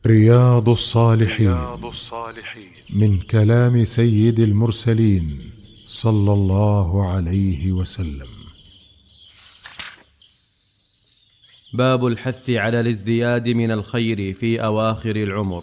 رياض الصالحين من كلام سيد المرسلين صلى الله عليه وسلم. باب الحث على الازدياد من الخير في أواخر العمر.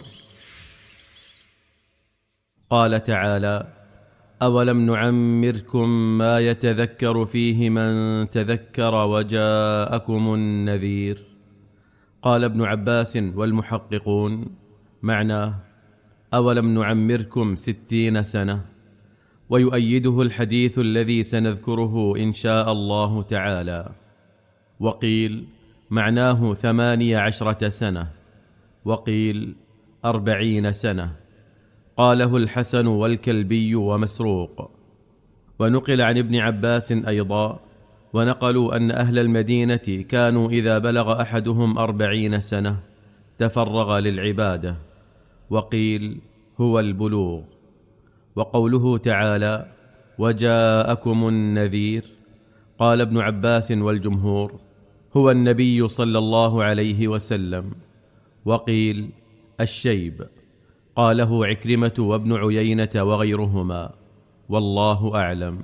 قال تعالى: أولم نعمركم ما يتذكر فيه من تذكر وجاءكم النذير. قال ابن عباس والمحققون: معناه أولم نعمركم 60 سنة. ويؤيده الحديث الذي سنذكره إن شاء الله تعالى. وقيل معناه 18 سنة، وقيل 40 سنة. قاله الحسن والكلبي ومسروق. ونقل عن ابن عباس أيضا، ونقلوا أن أهل المدينة كانوا إذا بلغ أحدهم 40 سنة تفرغ للعبادة، وقيل هو البلوغ. وقوله تعالى: وجاءكم النذير، قال ابن عباس والجمهور: هو النبي صلى الله عليه وسلم. وقيل الشيب، قاله عكرمة وابن عيينة وغيرهما، والله أعلم.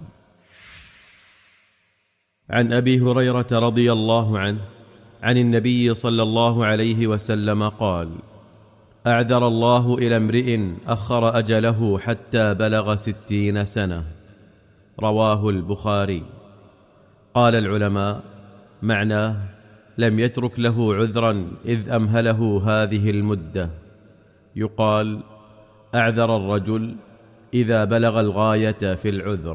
عن أبي هريرة رضي الله عنه عن النبي صلى الله عليه وسلم قال: أعذر الله إلى امرئ أخر أجله حتى بلغ 60 سنة. رواه البخاري. قال العلماء: معناه لم يترك له عذرا إذ أمهله هذه المدة. يقال: أعذر الرجل إذا بلغ الغاية في العذر.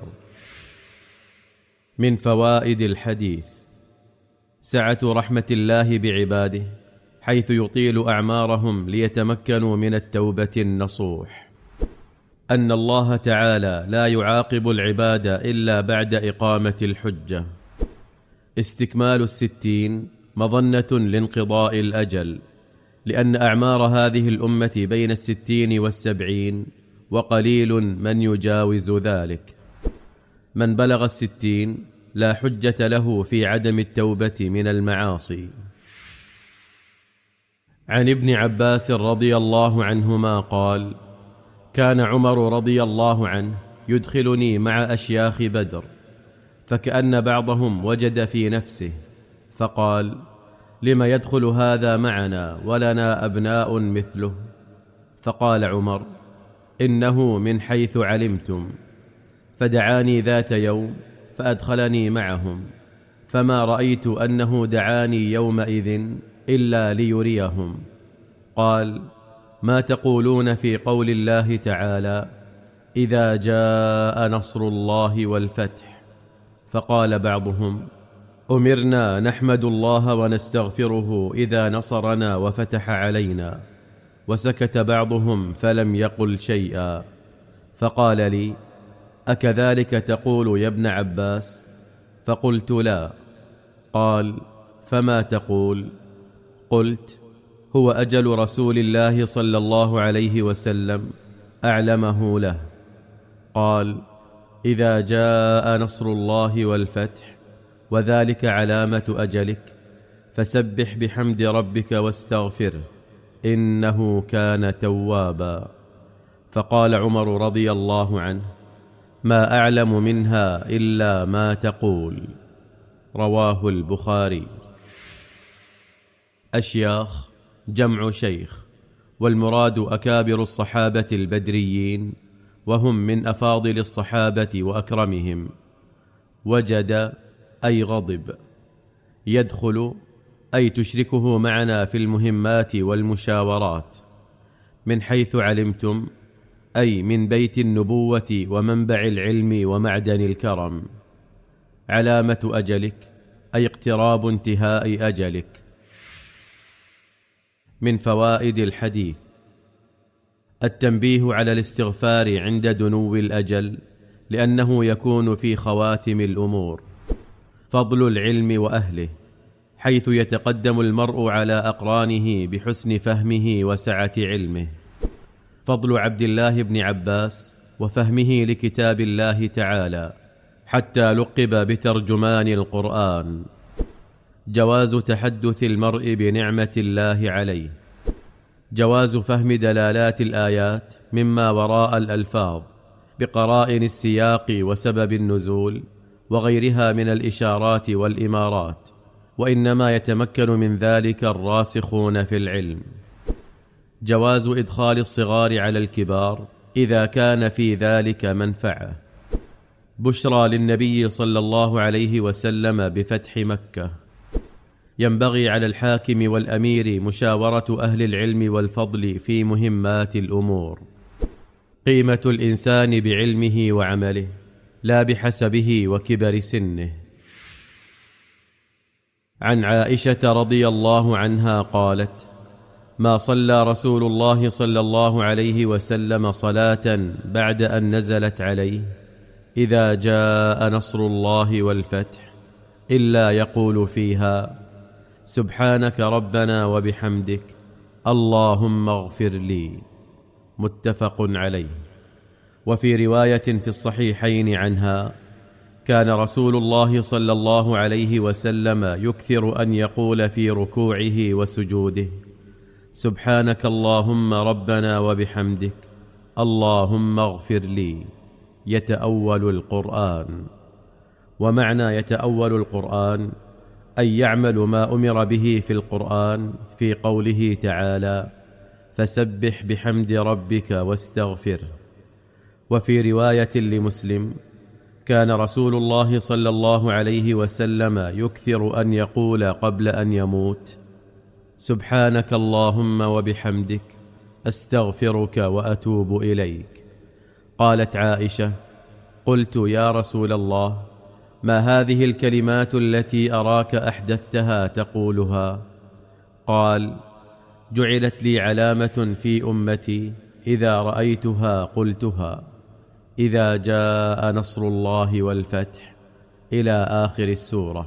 من فوائد الحديث: سعة رحمة الله بعباده، حيث يطيل أعمارهم ليتمكنوا من التوبة النصوح. أن الله تعالى لا يعاقب العباد إلا بعد إقامة الحجة. استكمال 60 مظنة لانقضاء الأجل، لأن أعمار هذه الأمة بين 60 و70، وقليل من يجاوز ذلك. من بلغ 60 لا حجة له في عدم التوبة من المعاصي. عن ابن عباس رضي الله عنهما قال: كان عمر رضي الله عنه يدخلني مع أشياخ بدر، فكأن بعضهم وجد في نفسه فقال: لم يدخل هذا معنا ولنا أبناء مثله؟ فقال عمر: إنه من حيث علمتم. فدعاني ذات يوم فأدخلني معهم، فما رأيت أنه دعاني يومئذ إلا ليريهم. قال: ما تقولون في قول الله تعالى: إذا جاء نصر الله والفتح؟ فقال بعضهم: أمرنا نحمد الله ونستغفره إذا نصرنا وفتح علينا. وسكت بعضهم فلم يقل شيئا. فقال لي: أكذلك تقول يا ابن عباس؟ فقلت: لا. قال: فما تقول؟ قلت: هو أجل رسول الله صلى الله عليه وسلم أعلمه له. قال: إذا جاء نصر الله والفتح وذلك علامة أجلك، فسبح بحمد ربك واستغفره إنه كان توابا. فقال عمر رضي الله عنه: ما أعلم منها إلا ما تقول. رواه البخاري. أشياخ جمع شيخ، والمراد أكابر الصحابة البدريين، وهم من أفاضل الصحابة وأكرمهم. وجد أي غضب. يدخل أي تشركه معنا في المهمات والمشاورات. من حيث علمتم أي من بيت النبوة ومنبع العلم ومعدن الكرم. علامة أجلك أي اقتراب انتهاء أجلك. من فوائد الحديث: التنبيه على الاستغفار عند دنو الأجل، لأنه يكون في خواتم الأمور. فضل العلم وأهله، حيث يتقدم المرء على أقرانه بحسن فهمه وسعة علمه. فضل عبد الله بن عباس وفهمه لكتاب الله تعالى حتى لقب بترجمان القرآن. جواز تحدث المرء بنعمة الله عليه. جواز فهم دلالات الآيات مما وراء الألفاظ بقرائن السياق وسبب النزول وغيرها من الإشارات والإمارات، وإنما يتمكن من ذلك الراسخون في العلم. جواز إدخال الصغار على الكبار إذا كان في ذلك منفعة. بشرى للنبي صلى الله عليه وسلم بفتح مكة. ينبغي على الحاكم والأمير مشاورة أهل العلم والفضل في مهمات الأمور. قيمة الإنسان بعلمه وعمله لا بحسبه وكبر سنه. عن عائشة رضي الله عنها قالت: ما صلى رسول الله صلى الله عليه وسلم صلاة بعد أن نزلت عليه إذا جاء نصر الله والفتح إلا يقول فيها: سبحانك ربنا وبحمدك اللهم اغفر لي. متفق عليه. وفي رواية في الصحيحين عنها: كان رسول الله صلى الله عليه وسلم يكثر أن يقول في ركوعه وسجوده: سبحانك اللهم ربنا وبحمدك اللهم اغفر لي، يتأول القرآن. ومعنى يتأول القرآن أن يعمل ما أمر به في القرآن في قوله تعالى: فسبح بحمد ربك واستغفره. وفي رواية لمسلم: كان رسول الله صلى الله عليه وسلم يكثر أن يقول قبل أن يموت: سبحانك اللهم وبحمدك أستغفرك وأتوب إليك. قالت عائشة: قلت يا رسول الله، ما هذه الكلمات التي أراك أحدثتها تقولها؟ قال: جعلت لي علامة في أمتي إذا رأيتها قلتها: إذا جاء نصر الله والفتح، إلى آخر السورة.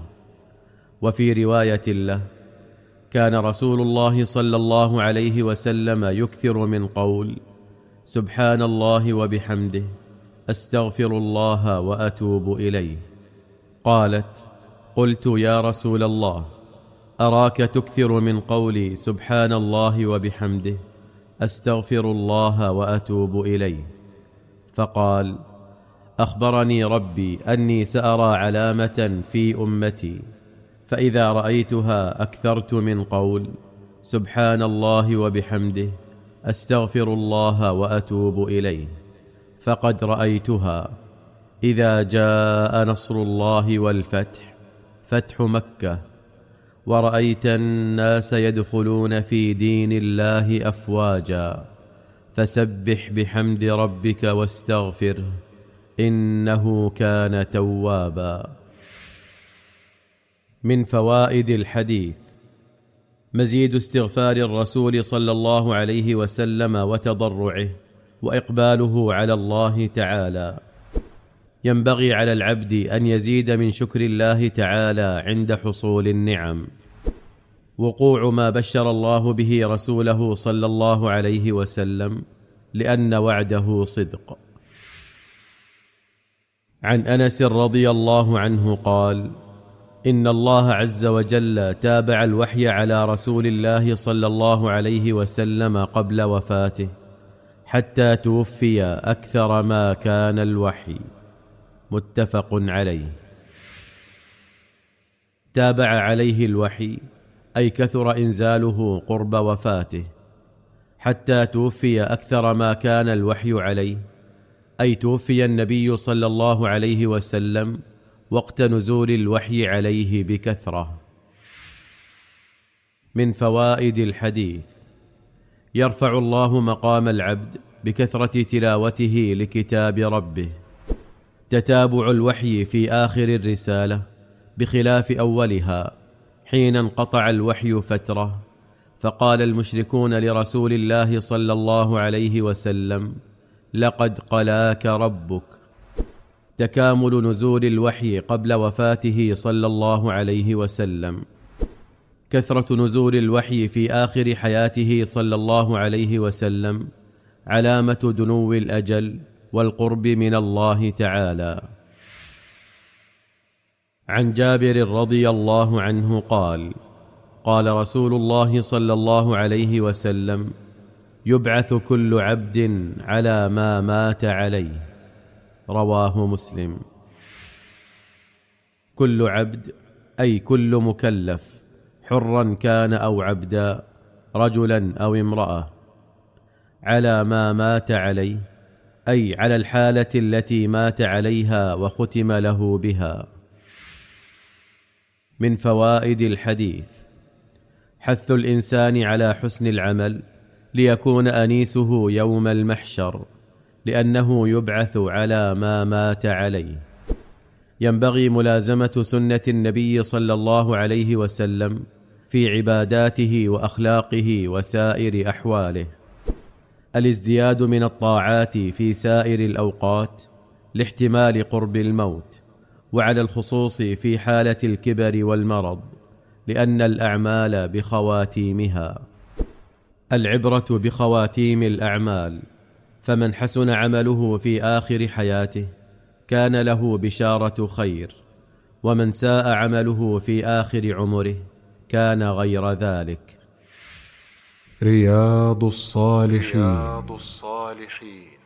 وفي رواية له: كان رسول الله صلى الله عليه وسلم يكثر من قول: سبحان الله وبحمده أستغفر الله وأتوب إليه. قالت: قلت يا رسول الله، أراك تكثر من قولي سبحان الله وبحمده أستغفر الله وأتوب إليه. فقال: أخبرني ربي أني سأرى علامة في أمتي، فإذا رأيتها أكثرت من قول سبحان الله وبحمده أستغفر الله وأتوب إليه، فقد رأيتها إذا جاء نصر الله والفتح، فتح مكة، ورأيت الناس يدخلون في دين الله أفواجا، فسبح بحمد ربك واستغفره إنه كان توابا. من فوائد الحديث: مزيد استغفار الرسول صلى الله عليه وسلم وتضرعه وإقباله على الله تعالى. ينبغي على العبد أن يزيد من شكر الله تعالى عند حصول النعم. وقوع ما بشر الله به رسوله صلى الله عليه وسلم، لأن وعده صدق. عن أنس رضي الله عنه قال: إن الله عز وجل تابع الوحي على رسول الله صلى الله عليه وسلم قبل وفاته حتى توفي أكثر ما كان الوحي. متفق عليه. تابع عليه الوحي أي كثر إنزاله قرب وفاته، حتى توفي أكثر ما كان الوحي عليه، أي توفي النبي صلى الله عليه وسلم وقت نزول الوحي عليه بكثرة. من فوائد الحديث: يرفع الله مقام العبد بكثرة تلاوته لكتاب ربه. تتابع الوحي في آخر الرسالة بخلاف أولها حين انقطع الوحي فترة، فقال المشركون لرسول الله صلى الله عليه وسلم: لقد قلاك ربك. تكامل نزول الوحي قبل وفاته صلى الله عليه وسلم. كثرة نزول الوحي في آخر حياته صلى الله عليه وسلم علامة دنو الأجل والقرب من الله تعالى. عن جابر رضي الله عنه قال: قال رسول الله صلى الله عليه وسلم: يبعث كل عبد على ما مات عليه. رواه مسلم. كل عبد أي كل مكلف، حرا كان أو عبدا، رجلا أو امرأة، على ما مات عليه أي على الحالة التي مات عليها وختم له بها. من فوائد الحديث: حث الإنسان على حسن العمل ليكون أنيسه يوم المحشر، لأنه يبعث على ما مات عليه. ينبغي ملازمة سنة النبي صلى الله عليه وسلم في عباداته وأخلاقه وسائر أحواله. الازدياد من الطاعات في سائر الأوقات لاحتمال قرب الموت، وعلى الخصوص في حالة الكبر والمرض، لأن الأعمال بخواتيمها. العبرة بخواتيم الأعمال، فمن حسن عمله في آخر حياته كان له بشارة خير، ومن ساء عمله في آخر عمره كان غير ذلك. رياض الصالحين